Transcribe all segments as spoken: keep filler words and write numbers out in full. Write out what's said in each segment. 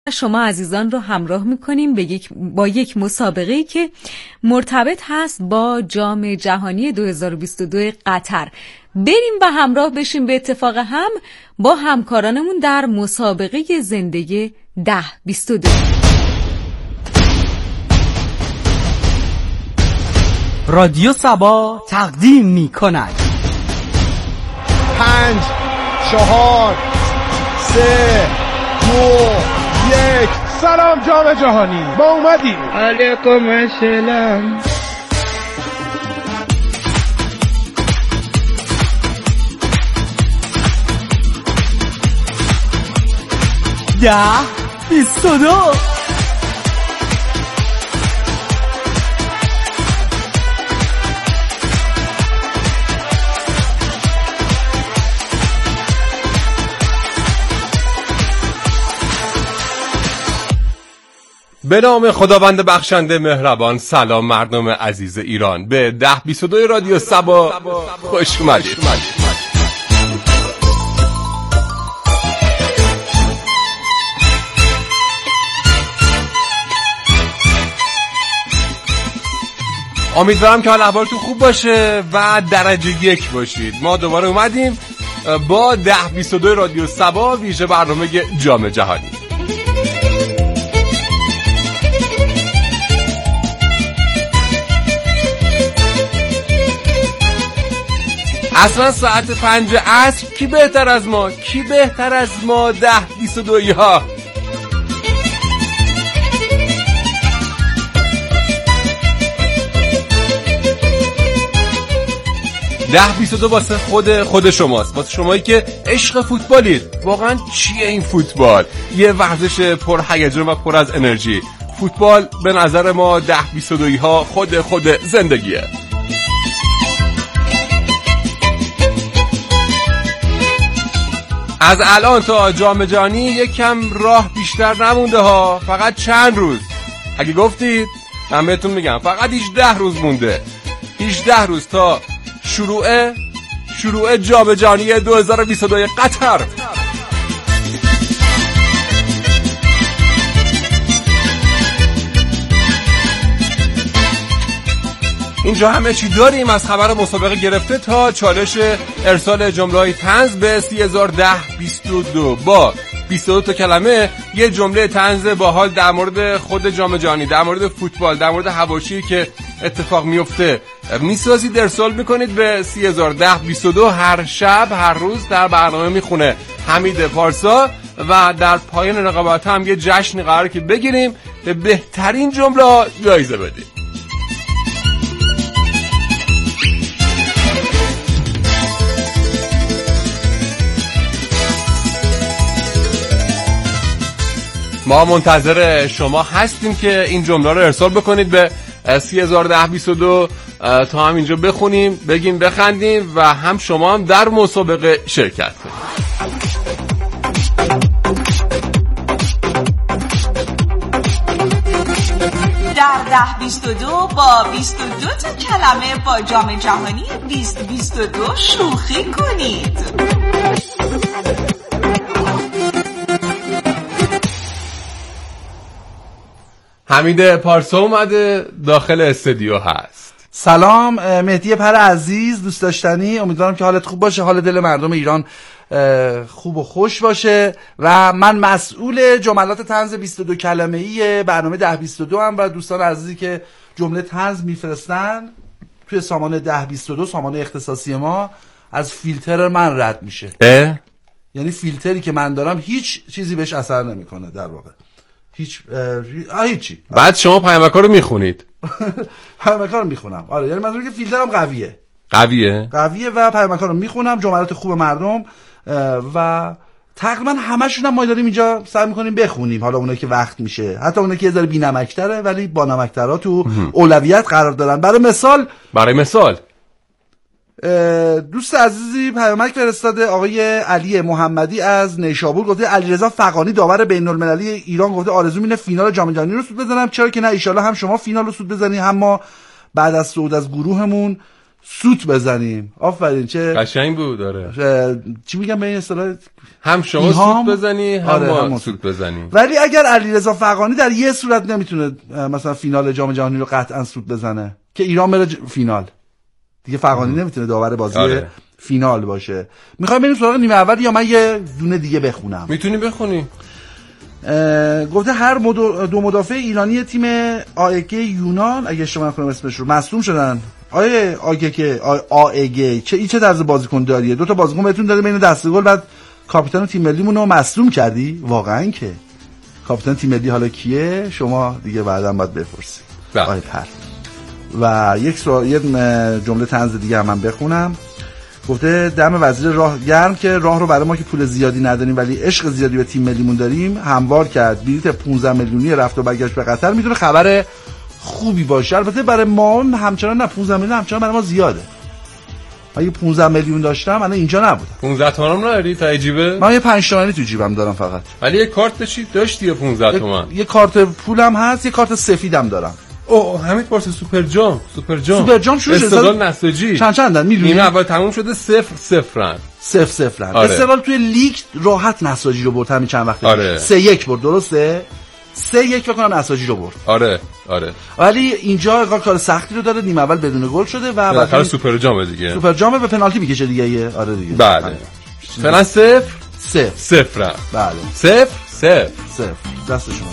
شما عزیزان رو همراه میکنیم به یک با یک مسابقه‌ای که مرتبط هست با جام جهانی دو هزار و بیست و دو قطر. بریم و همراه بشیم به اتفاق هم با همکارانمون در مسابقه زندگی ده بیست و دو. رادیو سبا تقدیم میکند پنج چهار سه دو یک. سلام جام جهانی، ما اومدیم. علیکم السلام. ده بیست و دو. به نام خداوند بخشنده مهربان. سلام مردم عزیز ایران، به ده بیست و دو رادیو سبا خوش اومدید. امیدوارم که حال احوالتون خوب باشه و درجه یک باشید. ما دوباره اومدیم با ده بیست و دو رادیو سبا، ویژه برنامه جام جهانی. اصلا ساعت پنج عصر کی بهتر از ما؟ کی بهتر از ما ده بیست و دویی ها؟ ده بیست و دو واسه خود خود شماست، واسه شمایی که عشق فوتبالید. واقعا چیه این فوتبال؟ یه ورزش پر هیجان و پر از انرژی. فوتبال به نظر ما ده بیست و دویی ها خود خود زندگیه. از الان تا جام جهانی یکم راه بیشتر نمونده ها، فقط چند روز. اگه گفتید من بهتون میگم فقط هجده روز مونده. هجده روز تا شروع شروع جام جهانی دو هزار و بیست و دو قطر. اینجا همه چی داریم، از خبر مسابقه گرفته تا چالش ارسال جمله‌های طنز به سی هزار و ده بیست و دو. با بیست و دو تا کلمه یه جمله طنز باحال در مورد خود جام جهانی، در مورد فوتبال، در مورد حواشی که اتفاق میفته میسازید، ارسال میکنید به سی هزار و ده بیست و دو. هر شب هر روز در برنامه میخونه حمید پارسا و در پایان رقابت هم یه جشنی قراره که بگیریم، به بهترین جمله جایزه بدیم. ما منتظر شما هستیم که این جمله رو ارسال بکنید به سی هزار و ده بیست و دو تا هم اینجا بخونیم، بگیم، بخندیم و هم شما هم در مسابقه شرکت کنید. در ده بیست و دو با بیست و دو تا کلمه با جام جهانی بیست بیست و دو شوخی کنید. حمید پارسا اومده داخل استودیو هست. سلام مهدی پر عزیز، دوست داشتنی، امیدوارم که حالت خوب باشه، حال دل مردم ایران خوب و خوش باشه و من مسئول جملات طنز بیست و دو کلمه‌ای برنامه ده بیست و دو هم و دوستان عزیزی که جمله طنز میفرستن توی سامانه ده بیست و دو، سامانه اختصاصی ما، از فیلتر من رد میشه. اه؟ یعنی فیلتری که من دارم هیچ چیزی بهش اثر نمیکنه، در واقع هیچ اه هیچی. بعد شما پیامک‌ها رو میخونید؟ پیامک‌ها رو میخونم، آره، یعنی منظورم که فیلترم قویه قویه قویه و پیامک‌ها رو میخونم، جملات خوب مردم و تقریبا همشون هم ما داریم اینجا سعی میکنیم بخونیم. حالا اونایی که وقت میشه، حتی اونایی که یه ذره بی‌نمک‌تره ولی با نمک‌ترا تو اولویت قرار دارن. برای مثال برای مثال دوست عزیزی پیامک فرستاده، آقای علی محمدی از نیشابور، گفته علیرضا فغانی داور بین‌المللی ایران گفته آرزو اینه فینال جام جهانی رو سود بزنم. چرا که نه، ان شاءالله هم شما فینال رو سود بزنی هم ما بعد از صعود از گروهمون سوت بزنیم. آفرین، چه قشنگ بود. داره چی میگم به این اصطلاح، هم شما ایهام؟ سوت بزنی هم آره، ما هم سوت بزنی. ولی اگر علیرضا فغانی در یه صورت نمیتونه مثلا فینال جام جهانی رو قطعا سوت بزنه که ایران بره ج... فینال دیگه، فغانی نمیتونه داور بازی آره. فینال باشه. میخوای بریم سراغ نیمه اول یا من یه دونه دیگه بخونم؟ میتونی بخونی. گفته هر مدو... دو مدافع ایرانی تیم آگ یونان اگه اشتباه نکنم اسمش رو مصدوم شدن. آیه آگ آگ چه این چه طرز بازیکن داریه؟ دو تا بازیکن بهتون داده بین دست گل، بعد کاپیتان تیم ملیمون رو مصدوم کردی. واقعا که کاپیتان تیم ملی حالا کیه؟ شما دیگه بعداً باید بپرسید. آیه پر. و یک سوال یه جمله طنز دیگه هم من بخونم. گفته دم وزیر راه گرم که راه رو برای ما که پول زیادی نداریم ولی عشق زیادی به تیم ملیمون داریم هموار کرد. بلیط پانزده میلیونی رفت و برگشت به قطر میتونه خبر خوبی باشه. البته برای ما همچنان نه، پانزده میلیون همچنان برای ما زیاده. اگه پانزده میلیون داشتم الان اینجا نبودم. پانزده تومن هم نداری تا جیبه؟ من یه پنج تومانی تو جیبم دارم فقط. ولی یه کارت چی داشتی یا پانزده تومن؟ یه کارت پولم هست، یه کارت سفیدم دارم. اوه همین پارس سوپر جام سوپر جام سوپر جام شروع شد. استقلال نساجی چند چندن میدونی؟ نیمه اول تموم شده صفر صفرن. صفر صفرن. آره. استقلال توی لیگ راحت نساجی رو برد همین چند وقت. آره. سه یک برد، درسته؟ سه یک فکر کنم نساجی رو برد. آره آره. ولی اینجا کار سختی رو داره، نیمه اول بدون گل شده و بالاخره سوپر جام دیگه. سوپر جام به پنالتی میکشه دیگه. آره دیگه. بله. فعلا صفر صفر صفرن. بله. صفر صفر صفر. دست شما.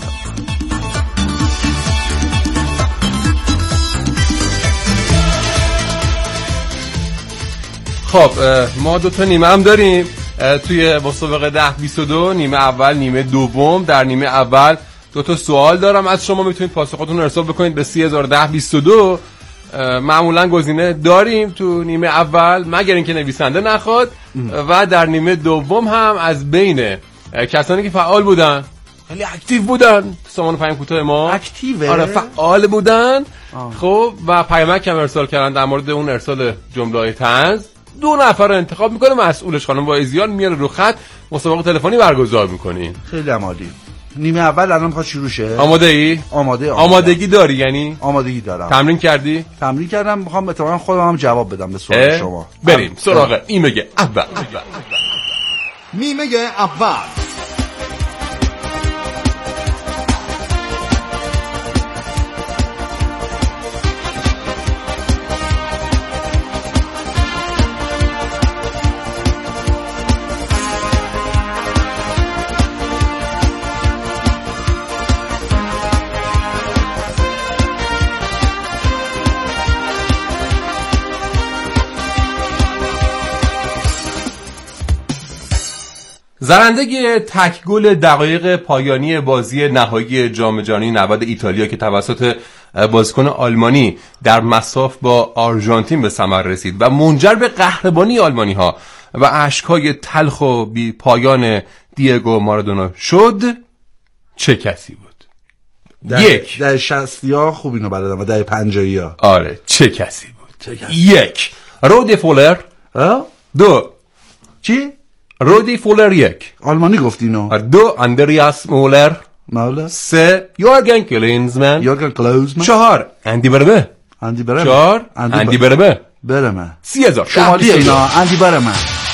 خب ما دو تا نیمه هم داریم توی مسابقه ده بیست و دو، نیمه اول نیمه دوم. در نیمه اول دو تا سوال دارم از شما، میتونید پاسختون رو ارسال بکنید به سی هزار و ده بیست و دو. معمولا گزینه داریم تو نیمه اول مگر اینکه نویسنده نخواد و در نیمه دوم هم از بین کسانی که فعال بودن، خیلی اکتیو بودن، سامان پیام کوتاه ما اکتیوه، آره فعال بودن. آه. خب و پیامک هم ارسال کردن در مورد اون ارسال جمله‌های طنز، دو نفر رو انتخاب میکنه، مسئولش خانم وایزیان میاره رو خط، مسابقه تلفنی برگزار میکنین. خیلی عالی. نیمه اول الان میخواد شروع شه. آماده ای؟ آماده. آمادگی داری یعنی؟ آمادگی دارم. تمرین کردی؟ تمرین کردم، میخوام اتفاقا خودم هم جواب بدم به سوال شما. بریم سراغ نیمه اول. نیمه اول. زرنده تک گل دقایق پایانی بازی نهایی جام جهانی نود ایتالیا که توسط بازیکن آلمانی در مساف با آرژانتین به ثمر رسید و منجر به قهرمانی آلمانی ها و اشک‌های تلخ و بی پایان دیگو مارادونا شد، چه کسی بود؟ در یک در شصتی ها خوب اینو بلدم و در پنجاهی ها. آره چه کسی بود؟ چه کسی؟ یک رودی فولر. دو چی؟ رودی فولر یک آلمانی گفت اینو. دو اندریاس مولر. مولا. سه یورگن کلینزمن. یورگن کلوزمن. چهار اندی برمه. اندی برمه. چهار اندی برمه. برمه. سی هزار شمالی اینا. اندی برمه.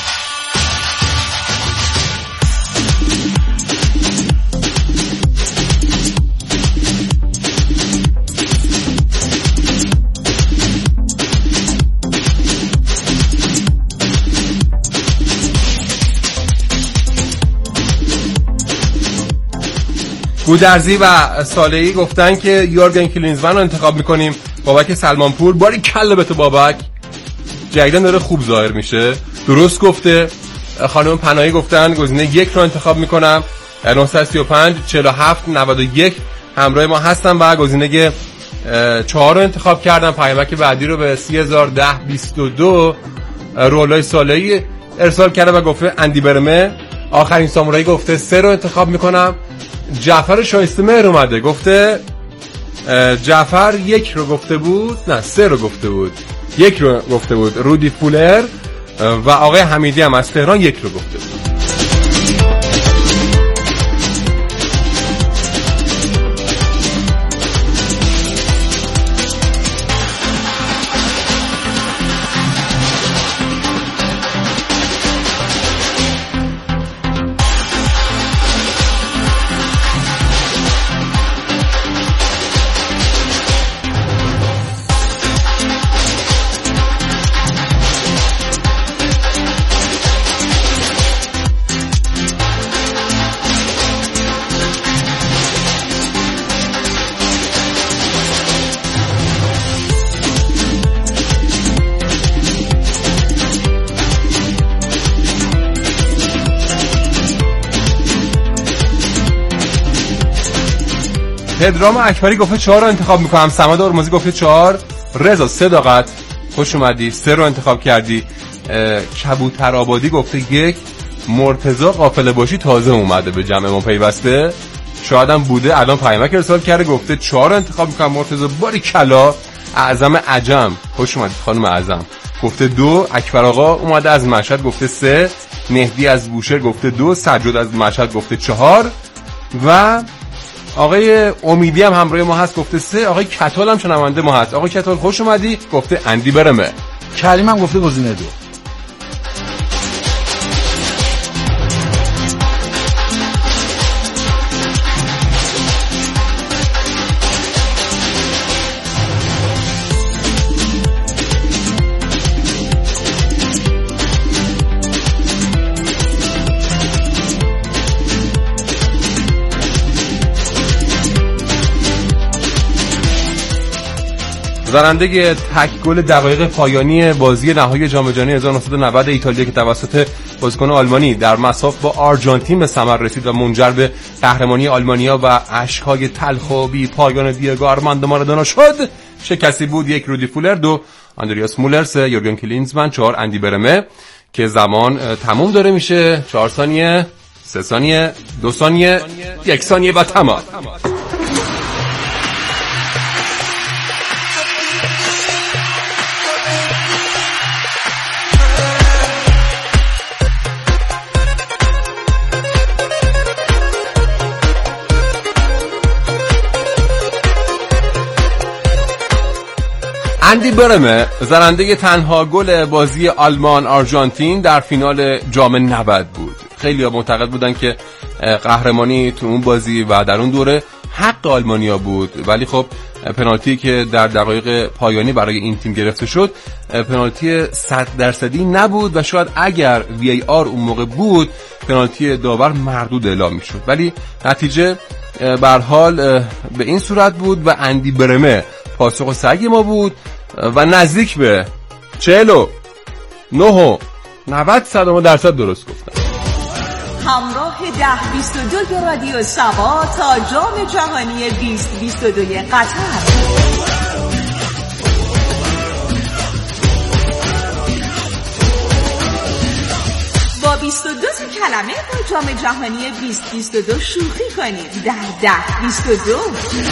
گودرزی و صالحی گفتن که یورگن کلینزمن رو انتخاب میکنیم. بابک سلمانپور باری کله به تو بابک، جدیدن داره خوب ظاهر میشه. درست گفته. خانم پناهی گفتن گزینه یک رو انتخاب میکنم. نه سه پنج چهل و هفت نود و یک همراه ما هستن و گزینه چهار رو انتخاب کردم. پیامک بعدی رو به سی هزار و ده بیست و دو رولای صالحی ارسال کرده و گفته اندی برمه. آخرین سامورایی گفته سه رو انتخاب میکنم. جعفر شایسته مهر اومده گفته جعفر یک رو گفته بود، نه سه رو گفته بود، یک رو گفته بود رودی فولر و آقای حمیدی هم از تهران یک رو گفته بود. پدرام اکبری گفته چهار رو انتخاب میکنم. سمد هرمزی گفته چهار. رضا صداقت خوش اومدی، سه رو انتخاب کردی. کبوتر آبادی گفته یک. مرتضی قافله باشی تازه اومده به جمع ما پیوسته، شاید هم بوده الان پیامک ارسال کرده گفته چهار رو انتخاب میکنم. مرتضی باری کلا. اعظم عجم خوش اومدید خانم اعظم گفته دو. اکبر آقا اومده از مشهد گفته سه. مهدی از بوشهر گفته دو. سجاد از مشهد گفته چهار و آقای امیدی هم همراه ما هست گفته سه. آقای کتال هم شنونده ما هست. آقای کتال خوش اومدی گفته اندی برمه. کریم هم گفته گزینه دو. برنده تک گل دقایق پایانی بازی نهایی جام جهانی هزار و نهصد و نود ایتالیا که توسط بازیکن آلمانی در مساف با آرژانتین به ثمر رسید و منجر به قهرمانی آلمانیا و اشک‌های تلخ و بی پایان دیگو آرماندو مارادونا شد چه کسی بود؟ یک رودی فولر، دو آندریاس مولر، سه یورگن کلینزمن، چهار اندی برمه که زمان تموم داره میشه. چهار ثانیه، سه ثانیه، دو ثانیه، یک ثانیه و تمام. اندی برمه زرنده تنها گل بازی آلمان آرژانتین در فینال جام نود بود. خیلی ها معتقد بودن که قهرمانی تو اون بازی و در اون دوره حق آلمانیا بود، ولی خب پنالتی که در دقایق پایانی برای این تیم گرفته شد پنالتی صد درصدی نبود و شاید اگر وی ای آر اون موقع بود پنالتی داور مردود اعلام میشد، ولی نتیجه به هر حال به این صورت بود و اندی برمه پاسخ سعی ما بود و نزدیک به چهل و نه و نود صدم درصد درست گفتم. همراه ده بیست و دو رادیو سبا تا جام جهانی بیست بیست و دو قطر. با بیست و دو تا کلمه با جام جهانی بیست بیست و دو شوخی کنید در ده بیست و دو.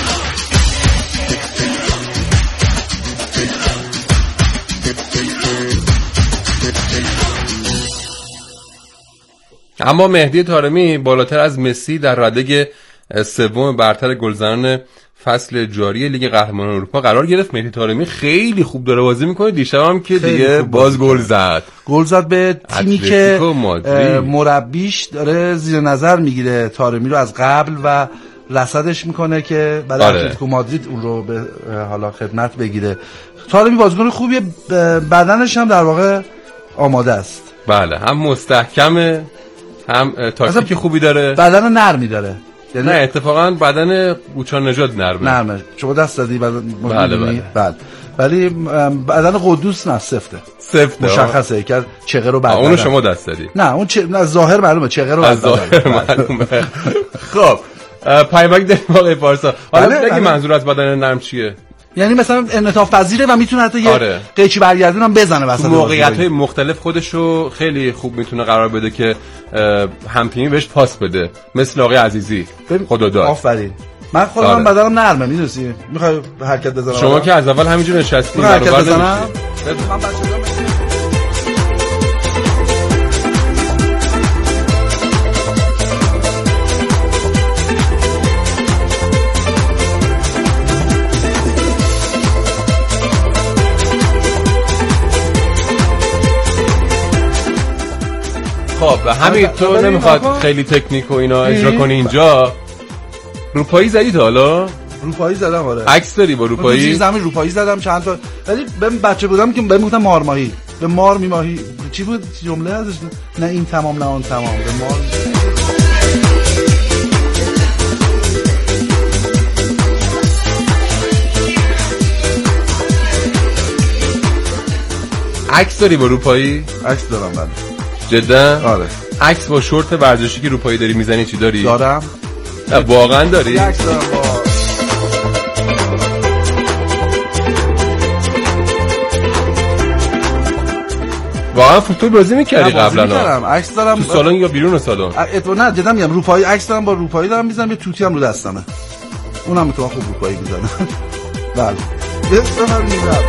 اما مهدی طارمی بالاتر از مسی در رده سوم برتر گلزنان فصل جاری لیگ قهرمانان اروپا قرار گرفت. مهدی طارمی خیلی خوب داره بازی میکنه. دیشب هم که دیگه باز گل زد. گل زد به تیمی که مربیش داره زیر نظر میگیره طارمی رو از قبل و رصدش میکنه که برای آره. اتلتیکو مادرید اون رو به حالا خدمت بگیره. طارمی بازیکن خوبیه، بدنش هم در واقع آماده است. بله، هم مستحکمه هم تاکتیک خوبی داره، بدن نرمی داره. یعنی نه اتفاقا بدن بوچان نژاد نرمه. نرمه. شما دست دادی بدن بله بله. بله. ولی بدن قدوس نه سفته. سفته. مشخصه که چغه رو بعد. اونو شما دست دادی. نه اون چه نه ظاهر معلومه، چغه رو بعد. ظاهر معلومه. خب پیامک داریم آقای پارسا. حالا بگی منظور از بدن نرم چیه؟ یعنی مثلا انعطاف پذیره و میتونه حتی یه آره. قیچی برگردون هم بزنه وسط موقعیت‌های مختلف خودشو خیلی خوب میتونه قرار بده که همتیمی بهش پاس بده، مثل آقای عزیزی خدا داد. آفرین. من خودم آره. بدنم نرمه میدونی، میخوای حرکت بزنم؟ شما که از اول همینجوری نشستی حرکت بزنم. من بچه‌ها خب همین تو نمیخواد خیلی تکنیک و اینا اجرا کنی اینجا. روپایی زدی تا حالا؟ روپایی زدم آره. عکس داری با روپایی؟ زیر زمین روپایی زدم چند تا، ولی من بچه بودم که بهم گفتن مارماهی. به مار میماهی چی بود جمله ازش؟ نه این تمام نه اون تمام. به مار عکس داری با روپایی؟ عکس دارم بله. جدا؟ آره. عکس با شورت ورزشی که روپایی داری میزنی چی داری؟ دارم. واقعا داری؟ عکس دارم با واقعا فوتبال بازی می‌کردی قبلا؟ می‌کردم. عکس دارم تو سالن یا بیرون سالن؟ اتو نه جدا میگم روپایی عکس دارم، با روپایی دارم میزنم، یه توتی هم رو دستمه. اونم تو خوب روپایی میزنه. بله. بفرمایید.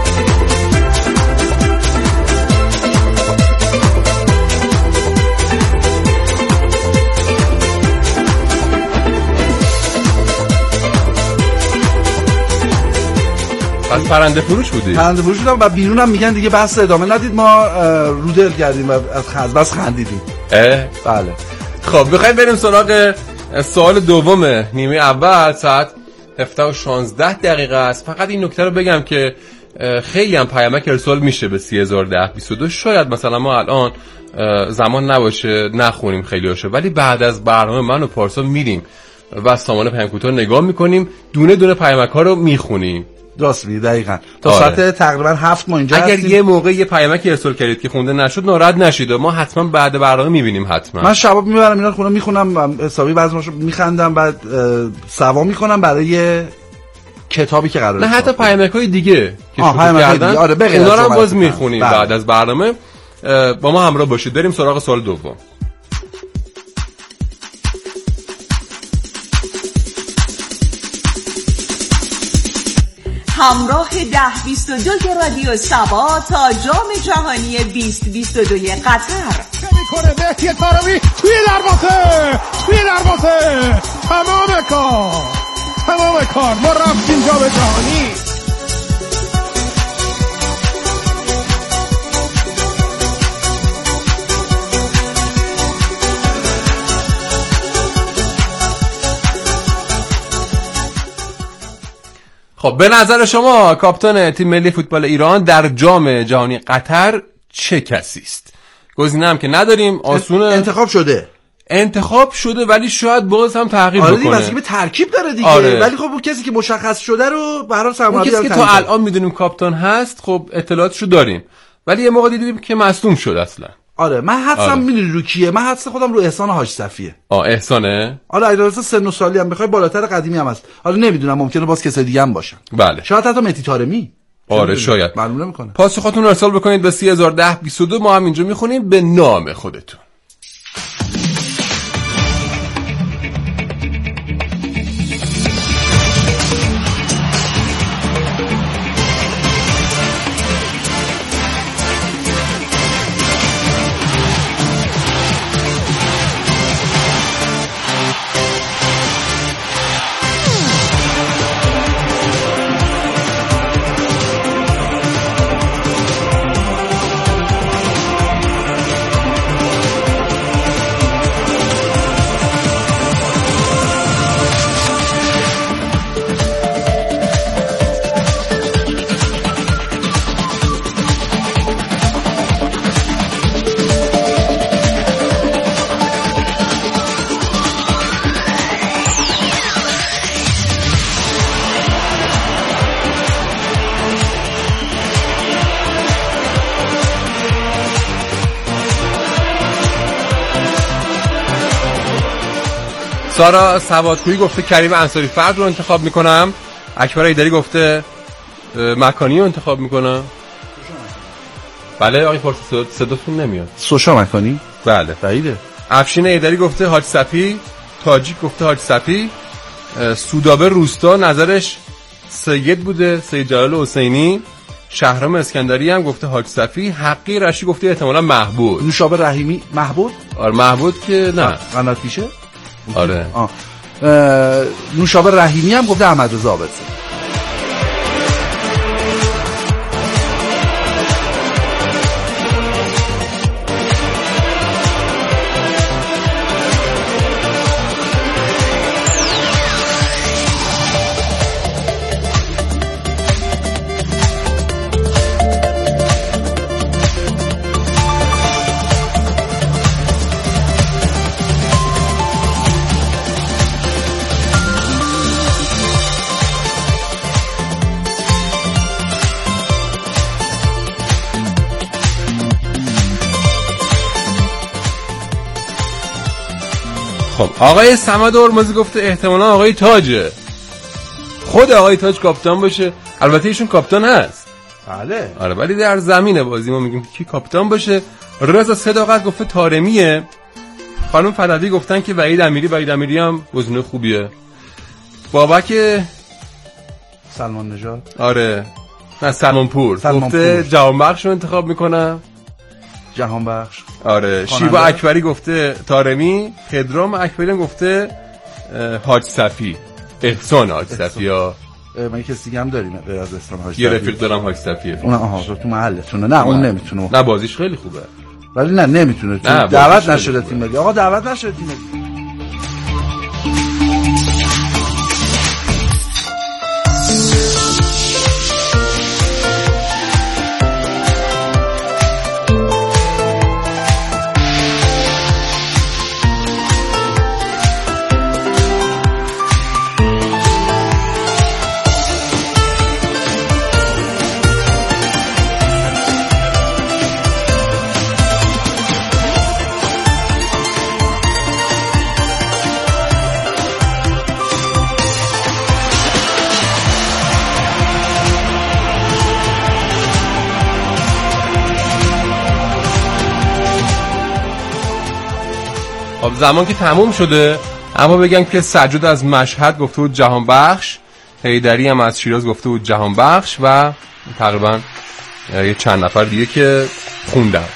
از پرنده فروش بودی؟ پرنده فروش بودم و بیرونم میگن دیگه بحث ادامه ندید، ما رودل کردیم و از خز بس خندیدیم. اه؟ بله. خب بخوایم بریم سراغ سوال دوم نیمه اول. ساعت هفده و شانزده دقیقه است. فقط این نکته رو بگم که خیلی هم پیامک ارسال میشه به سی هزار و ده بیست و دو. شاید مثلا ما الان زمان نباشه نخونیم خیلی هاشه، ولی بعد از برنامه من و پارسا میریم و سامان پیام کوتاه نگاه میکنیم، دونه دونه پیامک ها رو میخونیم. درست میگی دقیقاً. تا آره. ساعت تقریبا هفت ما اینجا اگر هستیم. یه موقع یه پیامک ارسال کردید که خونده نشد ناراحت نشید، ما حتما بعد برنامه میبینیم. حتما من شباب میبرم اینا خونه میخونم، حسابی بعضی‌هاشو میخندم، بعد سوا میکنم برای کتابی که قراره. نه حتی پیامک‌های دیگه که شروع کردن آره اونا رو باز میخونیم بعد از برنامه. با ما همراه باشید. بریم سراغ سوال دوم. همراه ده بیست و دو رادیو سبا تا جام جهانی بیست بیست و دو قطر میکنه مهدی طارمی توی دروازه، توی دروازه تمام کار تمام کار ما رفتیم جام جهانی. خب به نظر شما کاپیتان تیم ملی فوتبال ایران در جام جهانی قطر چه کسی است؟ گزینه هم که نداریم، آسونه. انتخاب شده انتخاب شده ولی شاید باز هم تغییر آره بکنه. آره دیگه ترکیب داره دیگه. آره. ولی خب اون کسی که مشخص شده رو برای سرمربی کسی که تا الان میدونیم کاپیتان هست، خب اطلاعاتشو داریم، ولی یه موقع دیدیم که مصدوم شد اصلا. آره من حدسم آره. میدونی رو کیه؟ من حدس خودم رو احسان حاج صفیه. آه احسانه؟ آره علیرضا سن و سالی هم بخوای بالاتر قدیمی هم هست. آره نمیدونم، ممکنه باز کسی دیگه هم باشه. بله. شاید حتی مهدی طارمی. آره شاید. معلوم نمیکنه. پاسختون رو ارسال بکنید به سی هزار و ده بیست و دو. ما هم اینجا میخونیم به نام خودتون. سارا سوادکویی گفته کریم انصاری فرد رو انتخاب میکنم. اکبر ایدری گفته مکانی رو انتخاب میکنم. بله آقای فارسی صداتون نمیاد. سوشا مکانی؟ بله بعیده. افشین ایدری گفته حاج صفی. تاجیک گفته حاج صفی. سودابه روستا نظرش سید بوده، سید جلال حسینی. شهرام اسکندری هم گفته حاج صفی. حقی رشی گفته احتمالاً محبود. نوشابه رحیمی محبود؟ آره محبود که نه قنات پیشه. آره آه. نوشابه رحیمی هم گفته احمد رضا عابدی. خب آقای صمد هرمزی گفته احتمالا آقای تاجه. خود آقای تاج کاپیتان باشه. البته ایشون کاپیتان هست بله آره ولی در زمین بازی ما میگیم کی کاپیتان باشه. رضا صداقت گفته طارمیه. خانم فدوی گفتن که وحید امیری. وحید امیری هم گزینه خوبیه. بابک سلمان نژاد آره نه سلمان پور گفته جهان بخش رو انتخاب میکنم. جهان بخش آره. شیوا اکبری گفته طارمی. پدرام اکبری هم گفته حاج صفی. احسان حاج صفی ها من کسی دیگه هم داریم غیر از احسان حاج صفی. یه رفیق دارم حاج صفیه. اون آها تو محلتونه. نه اون نمیتونه. نه بازیش خیلی خوبه ولی نه نمیتونه. دعوت نشده تیم ملی. آقا دعوت نشده تیم ملی. خب زمان که تموم شده اما بگم که سجاد از مشهد گفته بود جهان بخش. حیدری هم از شیراز گفته بود جهان بخش و تقریبا یه چند نفر دیگه که خوندم.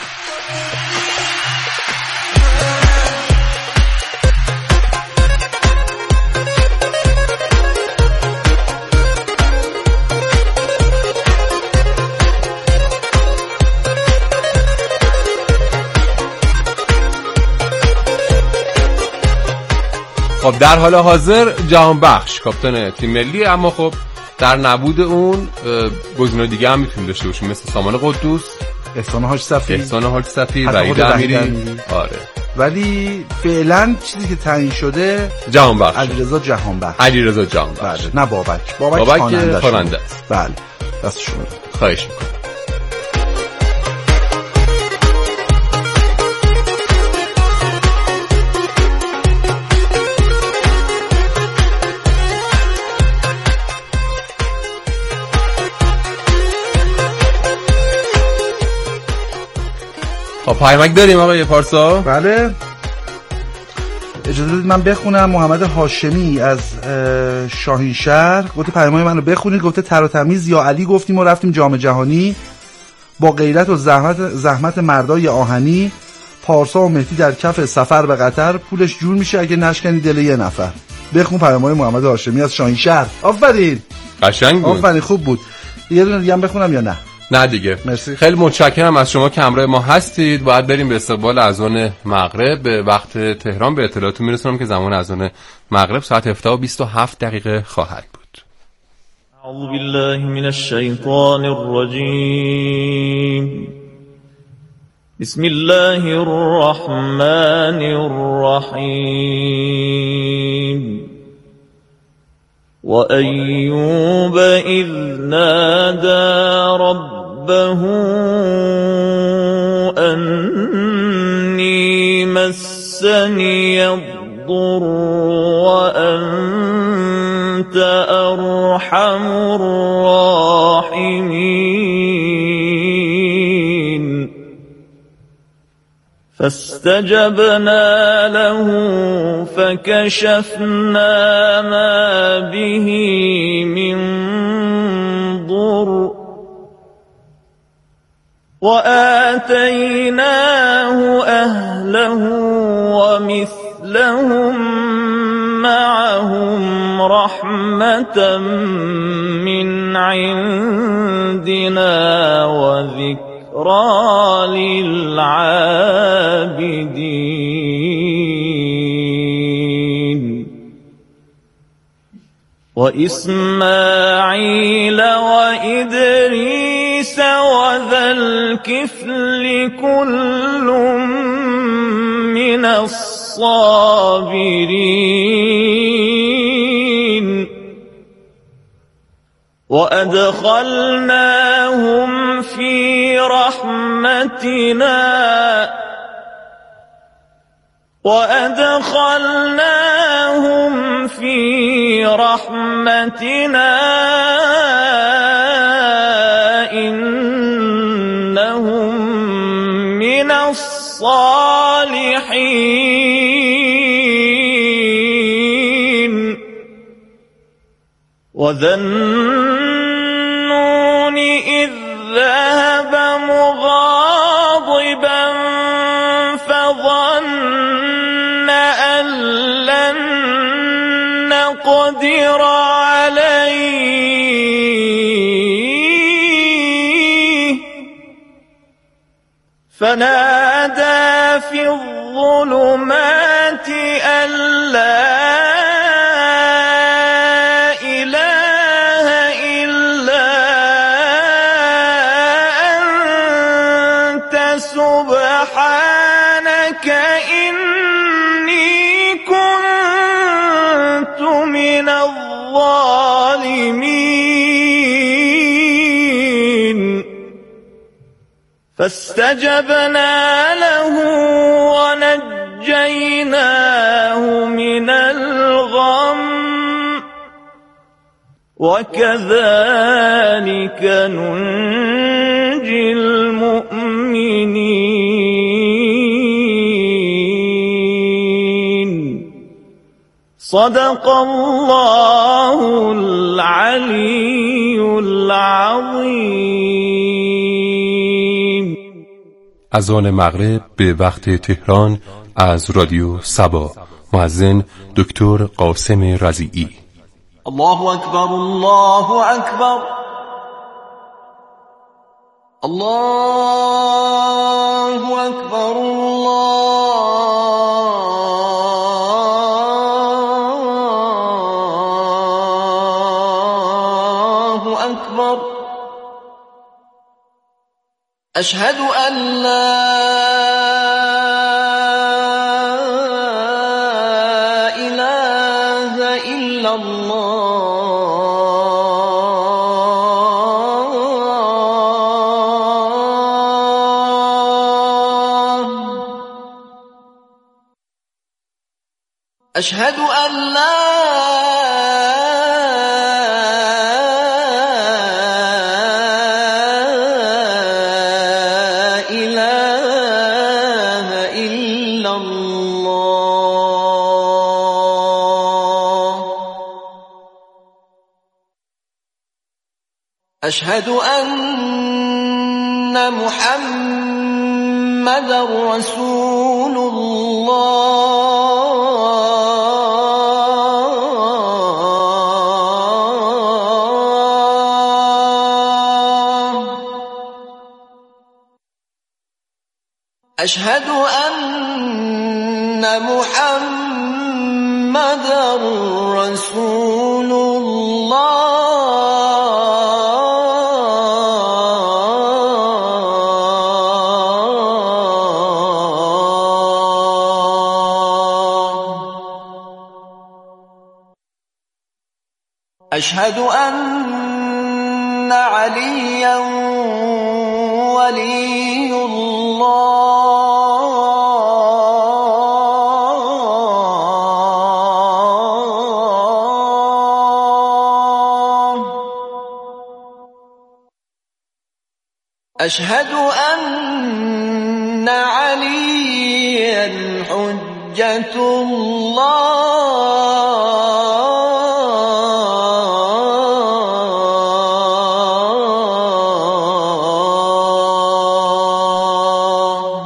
خب در حال حاضر جهان بخش کاپیتان تیم ملی. اما خب در نبود اون گزینه دیگه هم میتونیم داشته باشیم مثل سامان قدوس، احسان حاج صفی، احسان حاج صفی، وحید امیری. آره ولی فعلا چیزی که تعیین شده جهان بخش. علیرضا جهان بخش. علیرضا جهان بخش. بله. نه بابک. بابک, بابک خواننده است. بله. دست شما. خواهش می‌کنم. پیامک داریم آقای پارسا؟ بله اجازه بدید من بخونم. محمد هاشمی از شاهینشهر گفته پیامک منو بخونید. گفته تر و تمیز یا علی گفتیم و رفتیم جام جهانی با غیرت و زحمت زحمت مردای آهنی. پارسا و مهدی در کف سفر به قطر پولش جور میشه اگه نشکنی دل یه نفر. بخون پیامک محمد هاشمی از شاهینشهر. آفرین قشنگ بود. آفرین خوب بود. یه دونه دیگه هم بخونم یا نه؟ نه دیگه. مرسی. خیلی متشکرم از شما که همراه ما هستید. باید بریم به استقبال اذان مغرب. به وقت تهران به اطلاعاتتون میرسونم که زمان اذان مغرب ساعت هفده و بیست و هفت دقیقه خواهد بود. اعوذ بالله من الشیطان الرجیم. بسم الله الرحمن الرحیم. و ایوب اذ نادى ربه انی مسنی الضر وأنت أرحم الراحمين فاستجبنا له فكشفنا ما به من ضر وآتيناه أهله ومثلهم معهم رحمة من عندنا وذكرى للعابدين وإسماعيل وإدريس وذا الكفل كل من الصابرين وأدخلناهم في رحمتنا وأدخلناهم في رحمتنا إن وذا النون إذ ذهب مغاضبا فظن أن لن نقدر عليه فنادى في الظلمات أن لا سبحانك إني كنت من الظالمين فاستجبنا له ونجيناه من الغم وكذلك ننجي المؤمنين صدق الله العلي العظیم. اذان مغرب به وقت تهران از رادیو سبا. مؤذن دکتر قاسم رضیعی. الله اکبر الله اکبر الله اکبر الله اکبر اشهد ان لا اله الا الله أشهد أن لا إله إلا الله أشهد أن محمدا رسول الله أشهد أن محمدا رسول الله أشهد أن عليا ولي الله أشهد أن عليا حجة الله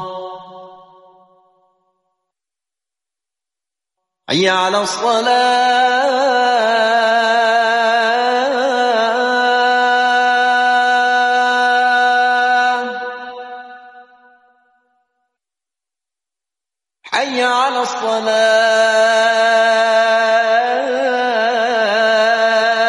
حي على الصلاة حي على الصلاة